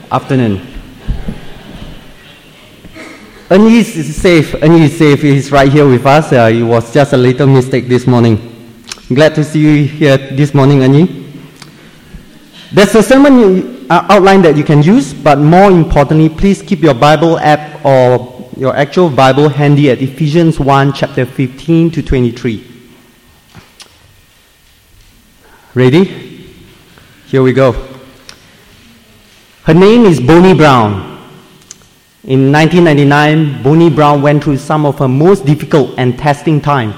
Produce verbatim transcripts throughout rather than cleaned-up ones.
afternoon. Ernest is safe. Ernest is safe. He's right here with us. Uh, it was just a little mistake this morning. Glad to see you here this morning, Ernest. There's a sermon you, uh, outline that you can use, but more importantly, please keep your Bible app or your actual Bible handy at Ephesians one, chapter fifteen to twenty-three. Ready? Here we go. Her name is Bonnie Brown. In nineteen ninety-nine, Bonnie Brown went through some of her most difficult and testing time.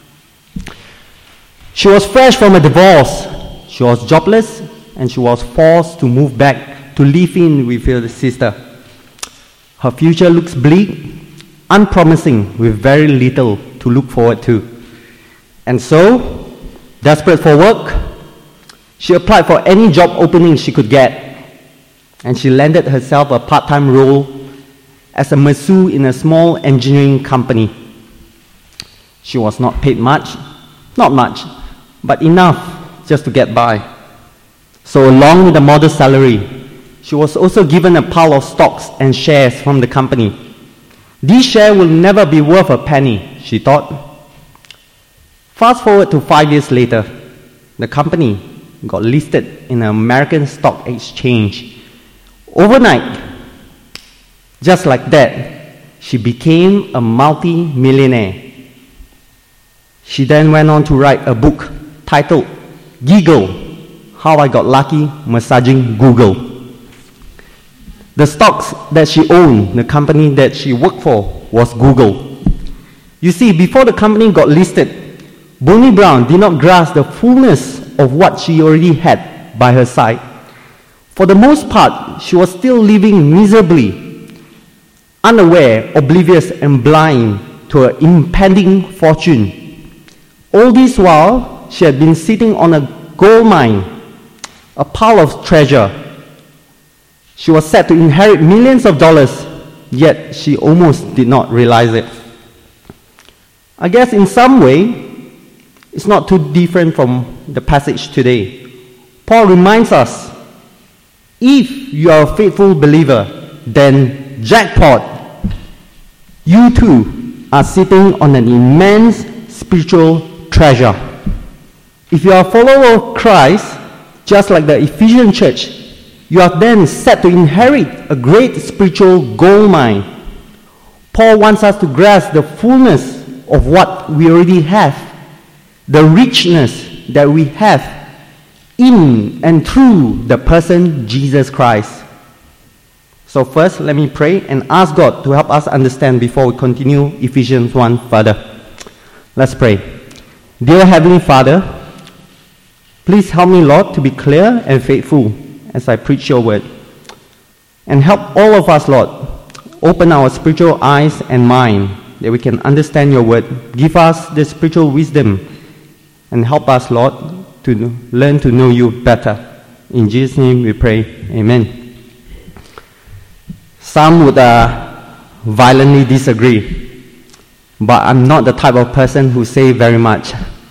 She was fresh from a divorce. She was jobless, and she was forced to move back to live in with her sister. Her future looks bleak, unpromising, with very little to look forward to. And so, desperate for work, she applied for any job opening she could get, and she landed herself a part-time role as a masseuse in a small engineering company. She was not paid much, not much, but enough just to get by. So along with the modest salary, she was also given a pile of stocks and shares from the company. These shares will never be worth a penny, she thought. Fast forward to five years later, the company got listed in an American stock exchange. Overnight, just like that, she became a multi-millionaire. She then went on to write a book titled Giggle, How I Got Lucky Massaging Google. The stocks that she owned, the company that she worked for, was Google. You see, before the company got listed, Bonnie Brown did not grasp the fullness of what she already had by her side. For the most part, she was still living miserably, unaware, oblivious, and blind to her impending fortune. All this while, she had been sitting on a gold mine, a pile of treasure. She was set to inherit millions of dollars, yet she almost did not realize it. I guess in some way, it's not too different from the passage today. Paul reminds us, if you are a faithful believer, then jackpot, you too are sitting on an immense spiritual treasure. If you are a follower of Christ, just like the Ephesian church, you are then set to inherit a great spiritual gold mine. Paul wants us to grasp the fullness of what we already have, the richness that we have in and through the person Jesus Christ. So first, let me pray and ask God to help us understand before we continue Ephesians one further. Let's pray. Dear Heavenly Father, please help me, Lord, to be clear and faithful as I preach your word. And help all of us, Lord, open our spiritual eyes and mind that we can understand your word. Give us the spiritual wisdom and help us, Lord, to learn to know you better. In Jesus' name we pray. Amen. Some would uh, violently disagree, but I'm not the type of person who say very much.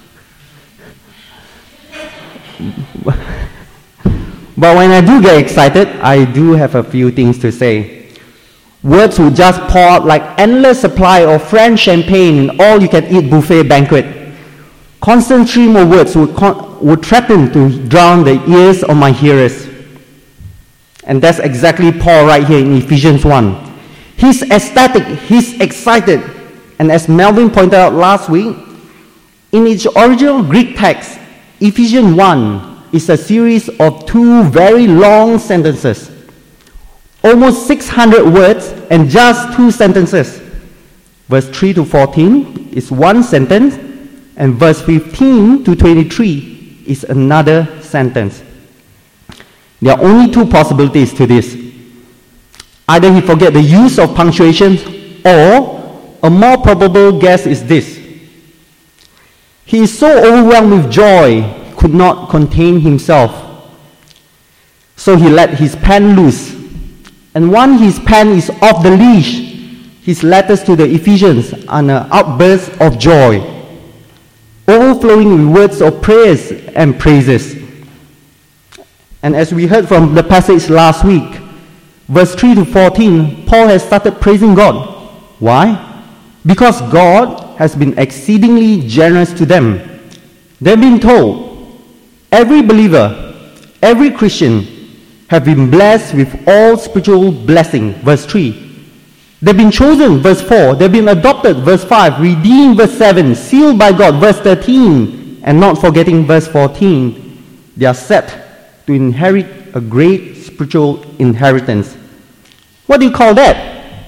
But when I do get excited, I do have a few things to say. Words would just pour out like endless supply of French champagne in all-you-can-eat buffet banquet. Constant stream of words would, con- would threaten to drown the ears of my hearers. And that's exactly Paul right here in Ephesians one. He's ecstatic, he's excited. And as Melvin pointed out last week, in its original Greek text, Ephesians one is a series of two very long sentences. Almost six hundred words and just two sentences. Verse three to fourteen is one sentence, and verse fifteen to twenty-three is another sentence. There are only two possibilities to this. Either he forget the use of punctuation, or a more probable guess is this. He is so overwhelmed with joy, he could not contain himself. So he let his pen loose. And once his pen is off the leash, his letters to the Ephesians are an outburst of joy, overflowing with words of praise and praises. And as we heard from the passage last week, verse three to fourteen, Paul has started praising God. Why? Because God has been exceedingly generous to them. They've been told, every believer, every Christian have been blessed with all spiritual blessing, verse three. They've been chosen, verse four. They've been adopted, verse five. Redeemed, verse seven. Sealed by God, verse thirteen. And not forgetting verse fourteen, they are set to inherit a great spiritual inheritance. What do you call that?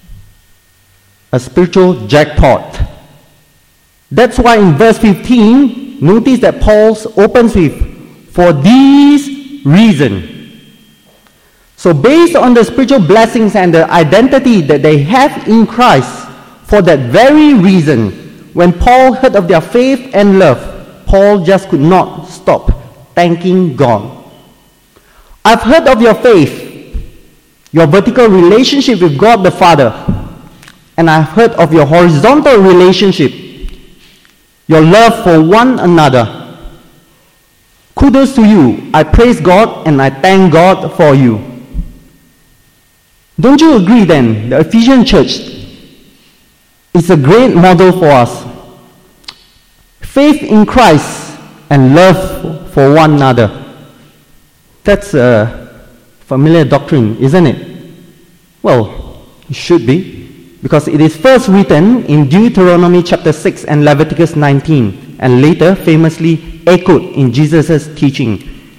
A spiritual jackpot. That's why in verse fifteen, notice that Paul opens with, for these reasons. So based on the spiritual blessings and the identity that they have in Christ, for that very reason, when Paul heard of their faith and love, Paul just could not stop thanking God. I've heard of your faith, your vertical relationship with God the Father, and I've heard of your horizontal relationship, your love for one another. Kudos to you. I praise God and I thank God for you. Don't you agree then, the Ephesian church is a great model for us. Faith in Christ and love for one another. That's a familiar doctrine, isn't it? Well, it should be, because it is first written in Deuteronomy chapter six and Leviticus nineteen, and later famously echoed in Jesus' teaching.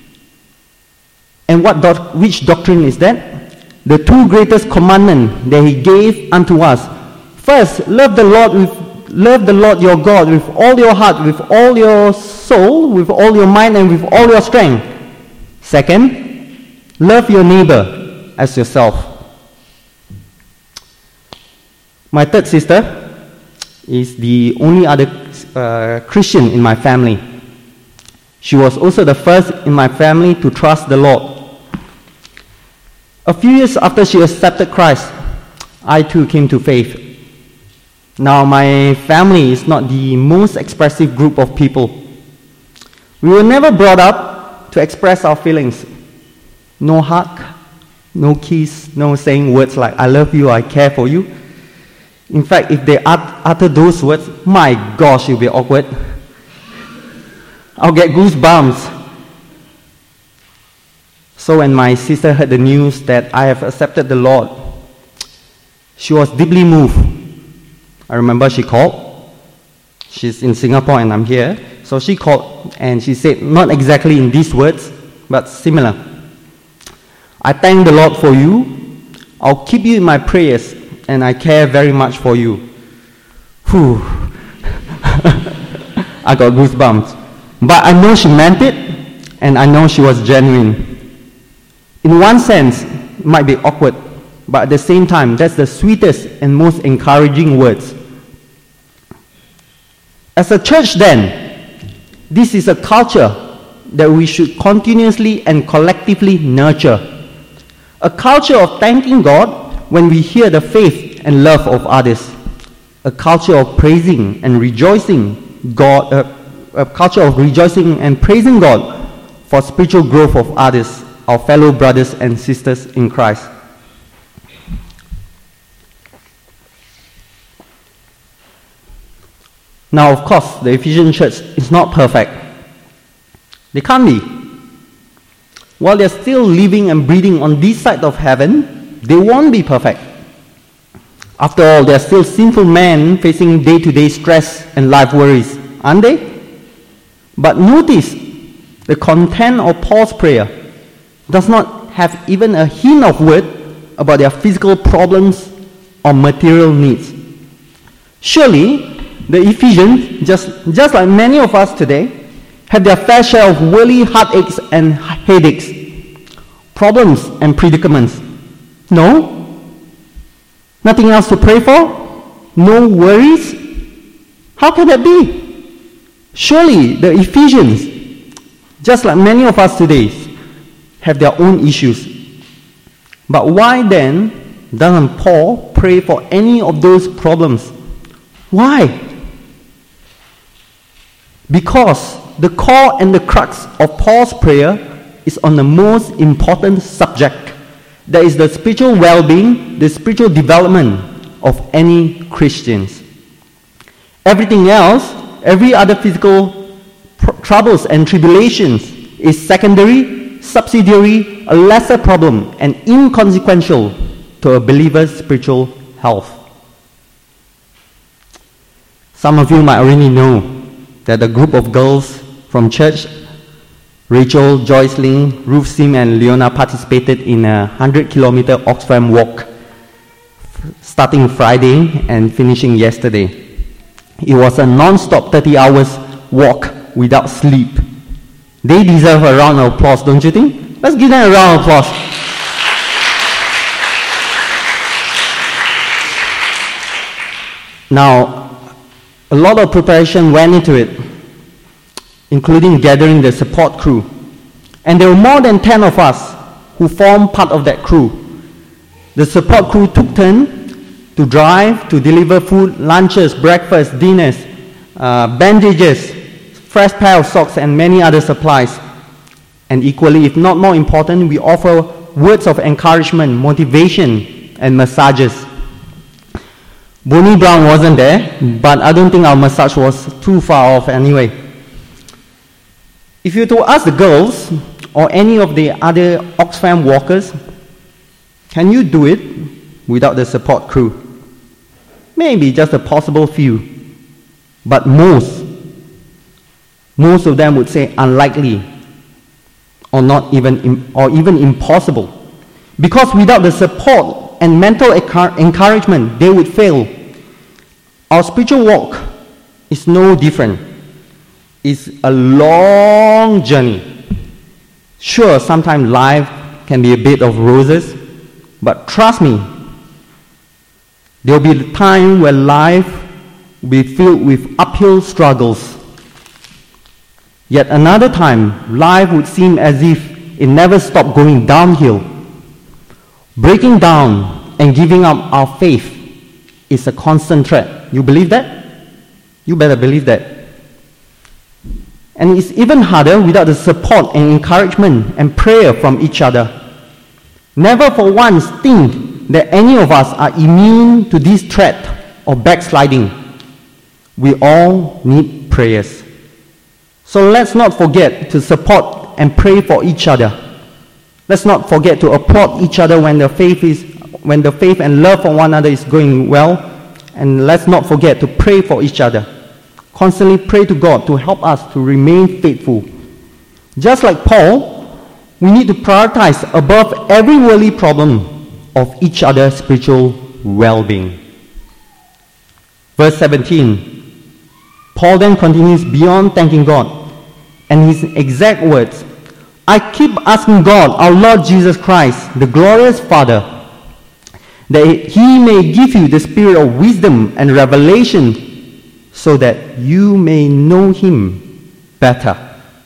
And what doc- which doctrine is that? The two greatest commandments that he gave unto us. First, love the Lord with love the Lord your God with all your heart, with all your soul, with all your mind, and with all your strength. Second, love your neighbor as yourself. My third sister is the only other uh, Christian in my family. She was also the first in my family to trust the Lord. A few years after she accepted Christ, I too came to faith. Now, my family is not the most expressive group of people. We were never brought up to express our feelings. No hug, no kiss, no saying words like, I love you, I care for you. In fact, if they utter those words, my gosh, it'll be awkward. I'll get goosebumps. So when my sister heard the news that I have accepted the Lord, she was deeply moved. I remember she called. She's in Singapore and I'm here. So she called and she said, not exactly in these words, but similar. I thank the Lord for you. I'll keep you in my prayers and I care very much for you. Whew. I got goosebumps. But I know she meant it and I know she was genuine. In one sense, it might be awkward, but at the same time, that's the sweetest and most encouraging words. As a church then, this is a culture that we should continuously and collectively nurture. A culture of thanking God when we hear the faith and love of others. A culture of praising and rejoicing God, uh, a culture of rejoicing and praising God for spiritual growth of others, our fellow brothers and sisters in Christ. Now, of course, the Ephesian church is not perfect. They can't be. While they're still living and breathing on this side of heaven, they won't be perfect. After all, they're still sinful men facing day-to-day stress and life worries, aren't they? But notice, the content of Paul's prayer does not have even a hint of word about their physical problems or material needs. Surely, the Ephesians, just, just like many of us today, have their fair share of worldly heartaches and headaches, problems and predicaments. No? Nothing else to pray for? No worries? How can that be? Surely the Ephesians, just like many of us today, have their own issues. But why then doesn't Paul pray for any of those problems? Why? Because the core and the crux of Paul's prayer is on the most important subject, that is the spiritual well-being, the spiritual development of any Christians. Everything else, every other physical pr- troubles and tribulations is secondary, subsidiary, a lesser problem, and inconsequential to a believer's spiritual health. Some of you might already know that a group of girls from church, Rachel, Joyce Ling, Ruth Sim, and Leona, participated in a one hundred kilometer Oxfam walk, starting Friday and finishing yesterday. It was a non-stop thirty hours walk without sleep. They deserve a round of applause, don't you think? Let's give them a round of applause. Now, a lot of preparation went into it, including gathering the support crew. And there were more than ten of us who formed part of that crew. The support crew took turns to drive, to deliver food, lunches, breakfast, dinners, uh, bandages, fresh pair of socks, and many other supplies. And equally, if not more important, we offer words of encouragement, motivation, and massages. Bonnie Brown wasn't there, but I don't think our massage was too far off anyway. If you were to ask the girls or any of the other Oxfam walkers, can you do it without the support crew? Maybe just a possible few, but most, most of them would say unlikely, or not even, or even impossible, because without the support and mental encouragement, they would fail. Our spiritual walk is no different. It's a long journey. Sure, sometimes life can be a bed of roses, but trust me, there will be a time where life will be filled with uphill struggles. Yet another time, life would seem as if it never stopped going downhill. Breaking down and giving up our faith is a constant threat. You believe that? You better believe that. And it's even harder without the support and encouragement and prayer from each other. Never for once think that any of us are immune to this threat of backsliding. We all need prayers. So let's not forget to support and pray for each other. Let's not forget to applaud each other when the faith is, when the faith and love for one another is going well. And let's not forget to pray for each other. Constantly pray to God to help us to remain faithful. Just like Paul, we need to prioritize above every worldly problem of each other's spiritual well-being. Verse seventeen, Paul then continues beyond thanking God, and his exact words, I keep asking God, our Lord Jesus Christ, the glorious Father, that he may give you the spirit of wisdom and revelation so that you may know him better.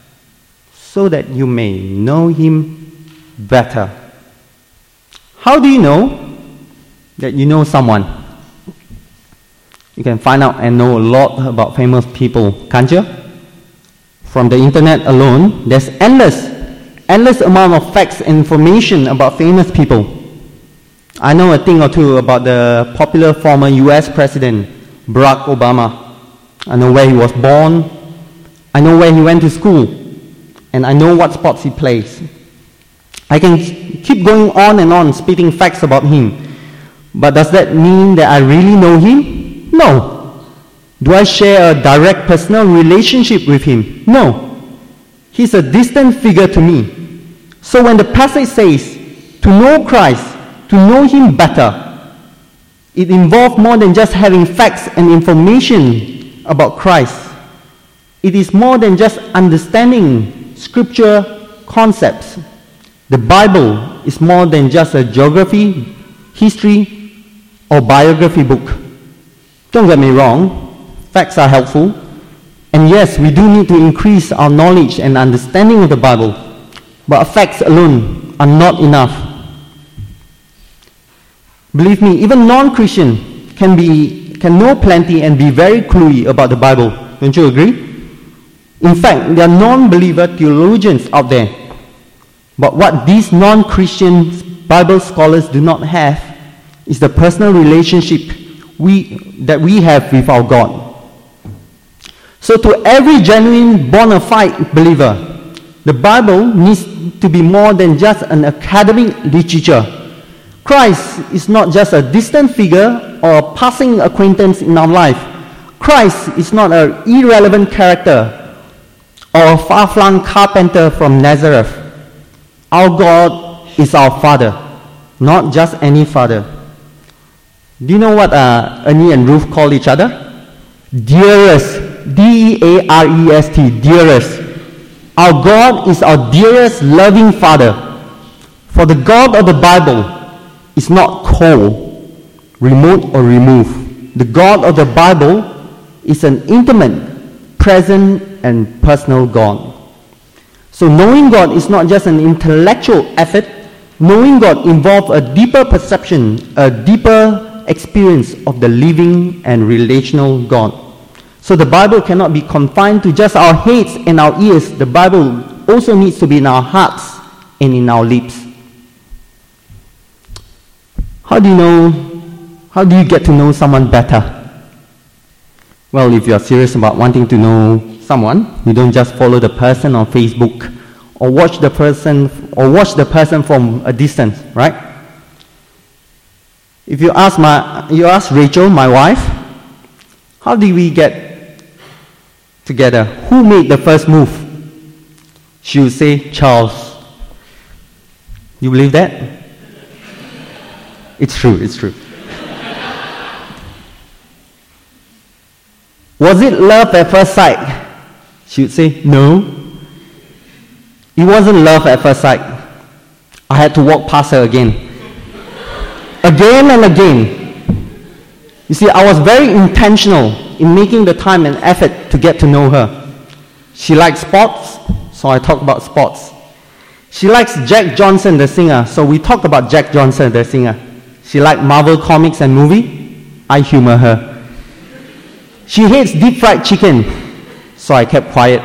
So that you may know him better. How do you know that you know someone? You can find out and know a lot about famous people, can't you? From the internet alone, there's endless, endless amount of facts and information about famous people. I know a thing or two about the popular former U S President, Barack Obama. I know where he was born, I know where he went to school, and I know what sports he plays. I can keep going on and on spitting facts about him, but does that mean that I really know him? No. Do I share a direct personal relationship with him? No. He's a distant figure to me. So when the passage says, to know Christ, to know him better, it involves more than just having facts and information about Christ. It is more than just understanding scripture concepts. The Bible is more than just a geography, history, or biography book. Don't get me wrong, facts are helpful. And yes, we do need to increase our knowledge and understanding of the Bible, but facts alone are not enough. Believe me, even non-Christian can be can know plenty and be very cluey about the Bible. Don't you agree? In fact, there are non-believer theologians out there. But what these non-Christian Bible scholars do not have is the personal relationship we, that we have with our God. So to every genuine bona fide believer, the Bible needs to be more than just an academic literature. Christ is not just a distant figure or a passing acquaintance in our life. Christ is not an irrelevant character or a far-flung carpenter from Nazareth. Our God is our Father, not just any father. Do you know what uh, Ernie and Ruth call each other? Dearest. D E A R E S T. Dearest. Our God is our dearest, loving Father. For the God of the Bible is not cold, remote, or removed. The God of the Bible is an intimate, present, and personal God. So knowing God is not just an intellectual effort. Knowing God involves a deeper perception, a deeper experience of the living and relational God. So the Bible cannot be confined to just our heads and our ears. The Bible also needs to be in our hearts and in our lips. How do you know, how do you get to know someone better? Well, if you are serious about wanting to know someone, you don't just follow the person on Facebook or watch the person or watch the person from a distance, right? If you ask my, you ask Rachel, my wife, how did we get together? Who made the first move? She would say, Charles. You believe that? It's true, it's true. Was it love at first sight? She would say, no. It wasn't love at first sight. I had to walk past her again. Again and again. You see, I was very intentional in making the time and effort to get to know her. She likes sports, so I talked about sports. She likes Jack Johnson, the singer, so we talked about Jack Johnson, the singer. She likes Marvel comics and movie. I humor her. She hates deep fried chicken, so I kept quiet.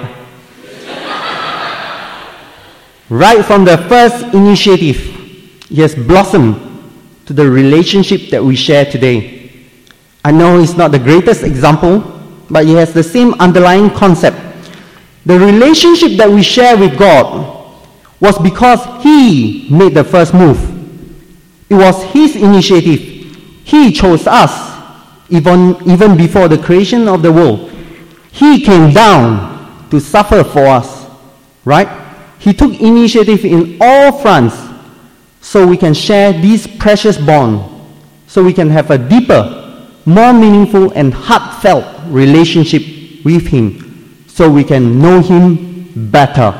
Right from the first initiative, he has blossomed to the relationship that we share today. I know he's not the greatest example, but he has the same underlying concept. The relationship that we share with God was because he made the first move. It was his initiative. He chose us even, even before the creation of the world. He came down to suffer for us, right? He took initiative in all fronts so we can share this precious bond, so we can have a deeper, more meaningful and heartfelt relationship with him, so we can know him better.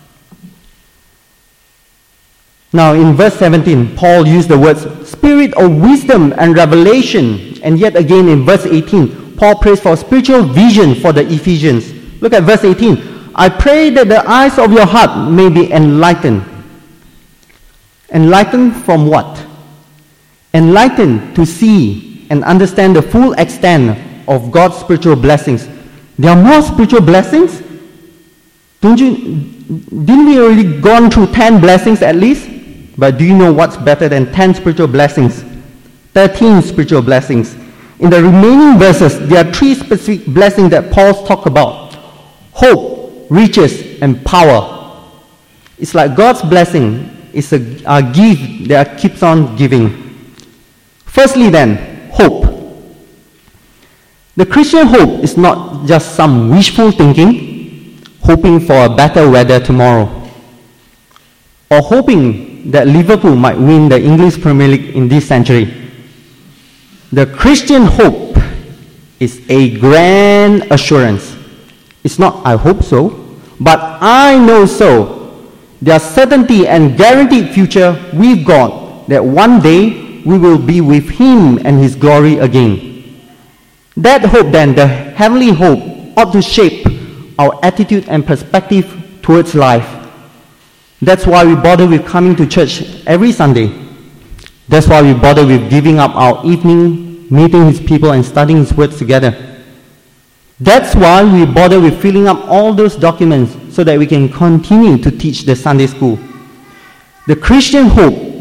Now in verse seventeen, Paul used the words spirit of wisdom and revelation, and yet again in verse eighteen, Paul prays for spiritual vision for the Ephesians. Look at verse eighteen. I pray that the eyes of your heart may be enlightened. Enlightened from what? Enlightened to see and understand the full extent of God's spiritual blessings. There are more spiritual blessings? Don't you, didn't we already gone through ten blessings at least? But do you know what's better than ten spiritual blessings? thirteen spiritual blessings. In the remaining verses, there are three specific blessings that Paul's talked about. Hope, riches, and power. It's like God's blessing is a, a gift that keeps on giving. Firstly then, hope. The Christian hope is not just some wishful thinking, hoping for a better weather tomorrow, or hoping that Liverpool might win the English Premier League in this century. The Christian hope is a grand assurance. It's not, I hope so, but I know so. There's certainty and guaranteed future with God, that one day we will be with him and his glory again. That hope then, the heavenly hope, ought to shape our attitude and perspective towards life. That's why we bother with coming to church every Sunday. That's why we bother with giving up our evening, meeting his people and studying his words together. That's why we bother with filling up all those documents so that we can continue to teach the Sunday school. The Christian hope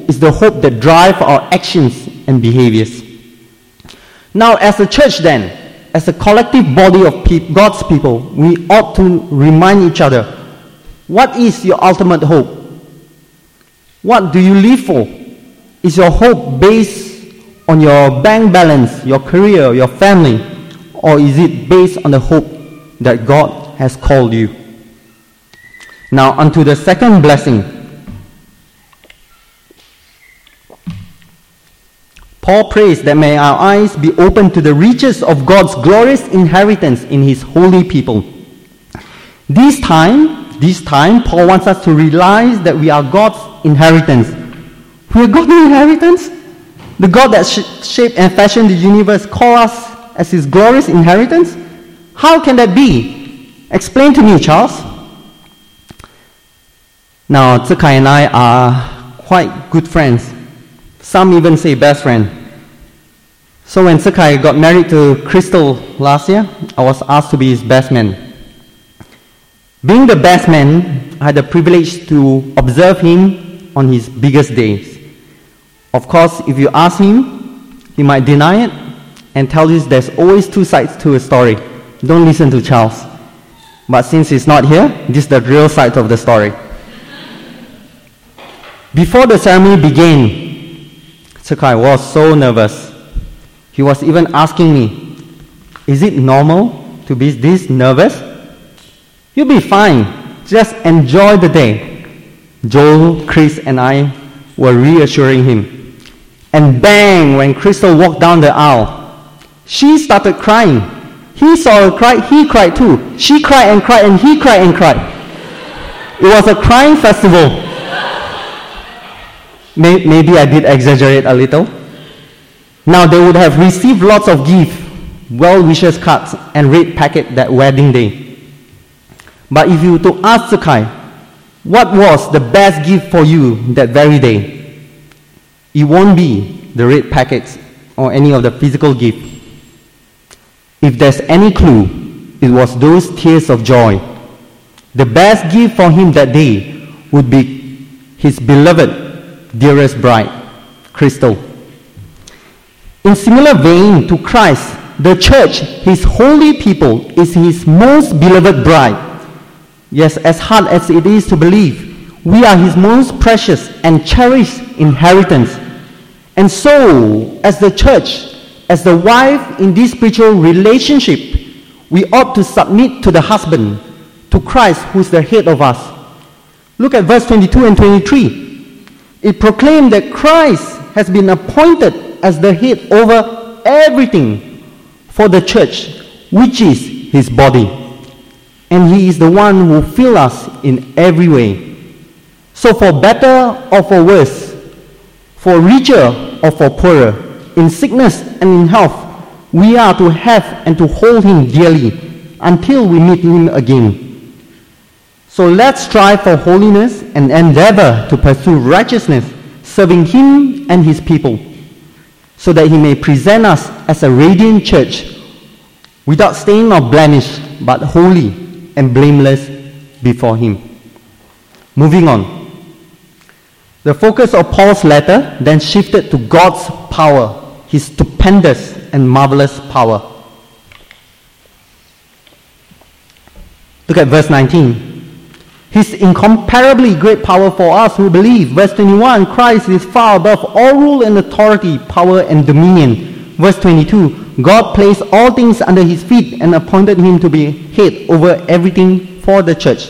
is the hope that drives our actions and behaviors. Now, as a church then, as a collective body of pe- God's people, we ought to remind each other, what is your ultimate hope? What do you live for? Is your hope based on your bank balance, your career, your family, or is it based on the hope that God has called you? Now, unto the second blessing. Paul prays that may our eyes be open to the riches of God's glorious inheritance in His holy people. This time, this time, Paul wants us to realize that we are God's inheritance. We are God's inheritance? The God that sh- shaped and fashioned the universe call us as His glorious inheritance? How can that be? Explain to me, Charles. Now, Tze Kai and I are quite good friends. Some even say best friend. So when Tze Kai got married to Crystal last year, I was asked to be his best man. Being the best man, I had the privilege to observe him on his biggest days. Of course, if you ask him, he might deny it and tell you there's always two sides to a story. Don't listen to Charles. But since he's not here, this is the real side of the story. Before the ceremony began, Tze Kai was so nervous. He was even asking me, is it normal to be this nervous? You'll be fine. Just enjoy the day. Joel, Chris, and I were reassuring him. And bang, when Crystal walked down the aisle, she started crying. He saw her cry, he cried too. She cried and cried, and he cried and cried. It was a crying festival. Maybe I did exaggerate a little. Now they would have received lots of gifts, well-wishes cards, and red packet that wedding day. But if you were to ask Tze Kai, what was the best gift for you that very day? It won't be the red packets or any of the physical gift. If there's any clue, it was those tears of joy. The best gift for him that day would be his beloved dearest bride, Crystal. In similar vein to Christ, the church, His holy people, is His most beloved bride. Yes, as hard as it is to believe, we are His most precious and cherished inheritance. And so, as the church, as the wife in this spiritual relationship, we ought to submit to the husband, to Christ, who is the head of us. Look at verse twenty-two and twenty-three. It proclaimed that Christ has been appointed as the head over everything for the church, which is His body. And He is the one who fills us in every way. So for better or for worse, for richer or for poorer, in sickness and in health, we are to have and to hold Him dearly until we meet Him again. So let's strive for holiness and endeavor to pursue righteousness, serving Him and His people, so that He may present us as a radiant church, without stain or blemish, but holy and blameless before Him. Moving on. The focus of Paul's letter then shifted to God's power, His stupendous and marvelous power. Look at verse nineteen. His incomparably great power for us who believe. Verse twenty-one, Christ is far above all rule and authority, power and dominion. Verse twenty-two, God placed all things under His feet and appointed Him to be head over everything for the church.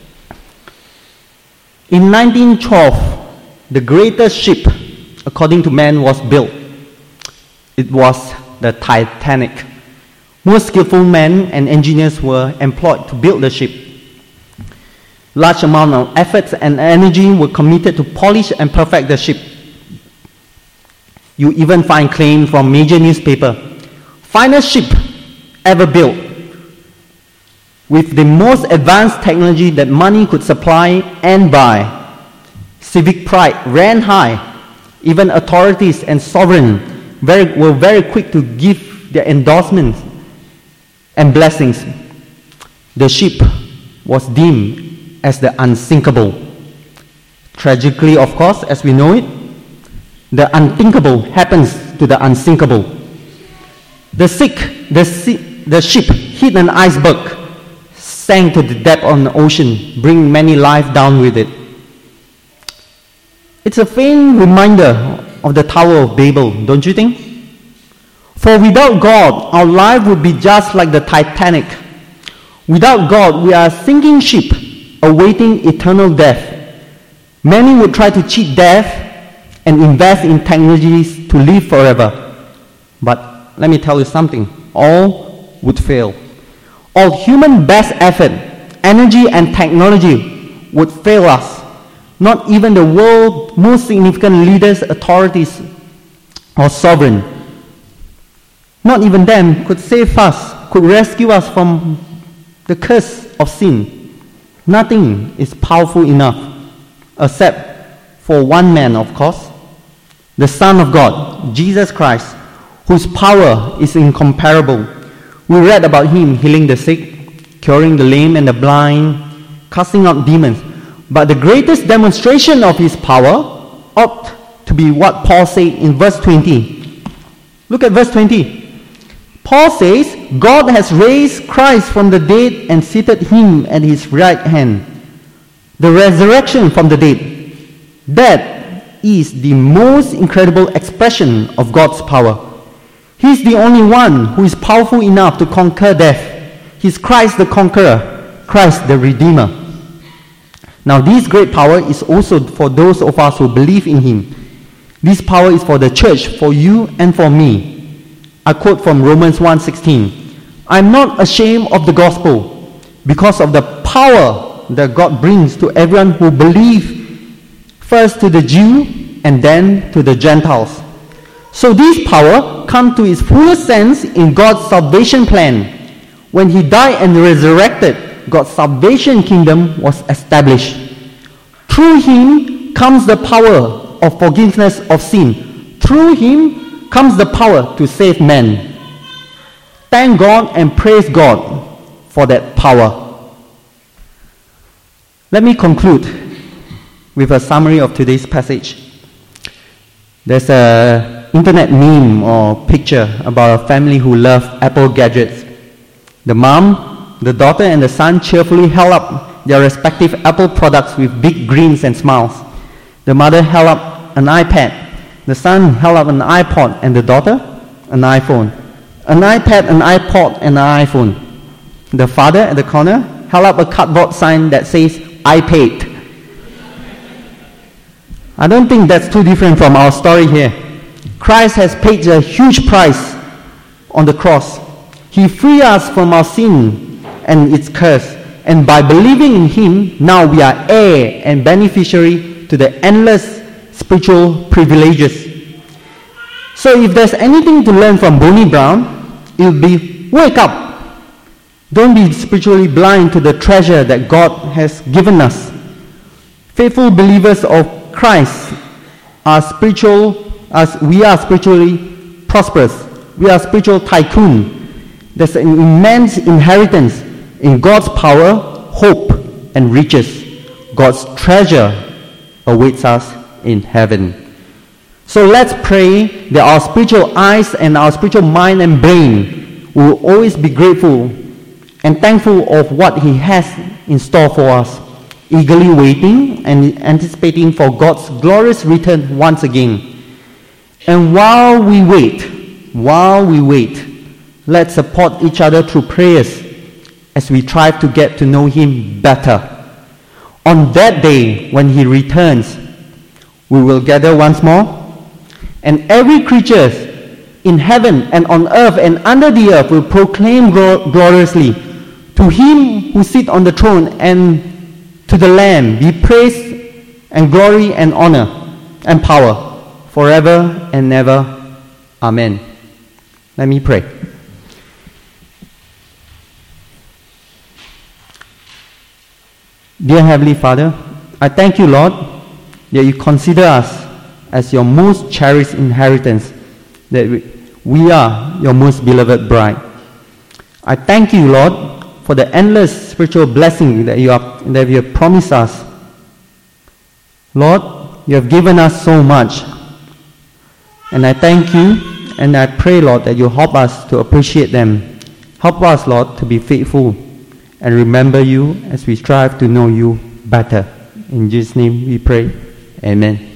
In nineteen twelve, the greatest ship, according to man, was built. It was the Titanic. Most skillful men and engineers were employed to build the ship. Large amount of efforts and energy were committed to polish and perfect the ship. You even find claims from major newspaper, finest ship ever built, with the most advanced technology that money could supply and buy. Civic pride ran high. Even authorities and sovereign very, were very quick to give their endorsements and blessings. The ship was deemed as the unsinkable. Tragically, of course, as we know it, the unthinkable happens to the unsinkable. The sick, the, si- the ship hit an iceberg, sank to the depth of the ocean, bring many lives down with it. It's a faint reminder of the Tower of Babel, don't you think? For without God, our life would be just like the Titanic. Without God, we are a sinking ship, awaiting eternal death. Many would try to cheat death and invest in technologies to live forever. But let me tell you something, all would fail. All human best effort, energy and technology would fail us. Not even the world's most significant leaders, authorities, or sovereign. Not even them could save us, could rescue us from the curse of sin. Nothing is powerful enough, except for one man, of course, the Son of God, Jesus Christ, whose power is incomparable. We read about him healing the sick, curing the lame and the blind, casting out demons. But the greatest demonstration of his power ought to be what Paul said in verse twenty. Look at verse twenty. Paul says, God has raised Christ from the dead and seated him at his right hand. The resurrection from the dead. That is the most incredible expression of God's power. He is the only one who is powerful enough to conquer death. He is Christ the conqueror, Christ the redeemer. Now this great power is also for those of us who believe in him. This power is for the church, for you and for me. I quote from Romans one sixteen. I'm not ashamed of the gospel because of the power that God brings to everyone who believes, first to the Jew and then to the Gentiles. So this power comes to its fullest sense in God's salvation plan. When he died and resurrected, God's salvation kingdom was established. Through him comes the power of forgiveness of sin. Through him comes the power to save men. Thank God and praise God for that power. Let me conclude with a summary of today's passage. There's an internet meme or picture about a family who love Apple gadgets. The mom, the daughter and the son cheerfully held up their respective Apple products with big grins and smiles. The mother held up an iPad. The son held up an iPod and the daughter, an iPhone. An iPad, an iPod, and an iPhone. The father at the corner held up a cardboard sign that says, I paid. I don't think that's too different from our story here. Christ has paid a huge price on the cross. He freed us from our sin and its curse. And by believing in him, now we are heir and beneficiary to the endless spiritual privileges. So if there's anything to learn from Bonnie Brown, it will be wake up. Don't be spiritually blind to the treasure that God has given us. Faithful believers of Christ are spiritual, as we are spiritually prosperous. We are spiritual tycoon. There's an immense inheritance in God's power, hope, and riches. God's treasure awaits us in heaven. So let's pray that our spiritual eyes and our spiritual mind and brain will always be grateful and thankful of what he has in store for us, eagerly waiting and anticipating for God's glorious return once again. And while we wait, while we wait, let's support each other through prayers as we try to get to know him better. On that day, when he returns, we will gather once more, and every creature in heaven and on earth and under the earth will proclaim gloriously, to him who sits on the throne and to the Lamb be praise and glory and honor and power forever and ever. Amen. Let me pray. Dear Heavenly Father, I thank you, Lord, that you consider us as your most cherished inheritance, that we are your most beloved bride. I thank you, Lord, for the endless spiritual blessing that you have, that you have promised us. Lord, you have given us so much. And I thank you, and I pray, Lord, that you help us to appreciate them. Help us, Lord, to be faithful and remember you as we strive to know you better. In Jesus' name we pray. Amen.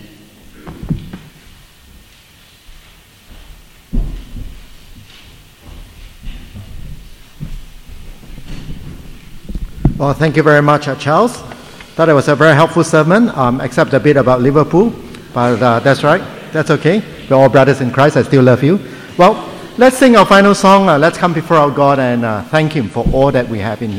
Well, thank you very much, uh, Charles. Thought it was a very helpful sermon, um, except a bit about Liverpool. But uh, that's right. That's okay. We're all brothers in Christ. I still love you. Well, let's sing our final song. Uh, let's come before our God and uh, thank Him for all that we have in Him.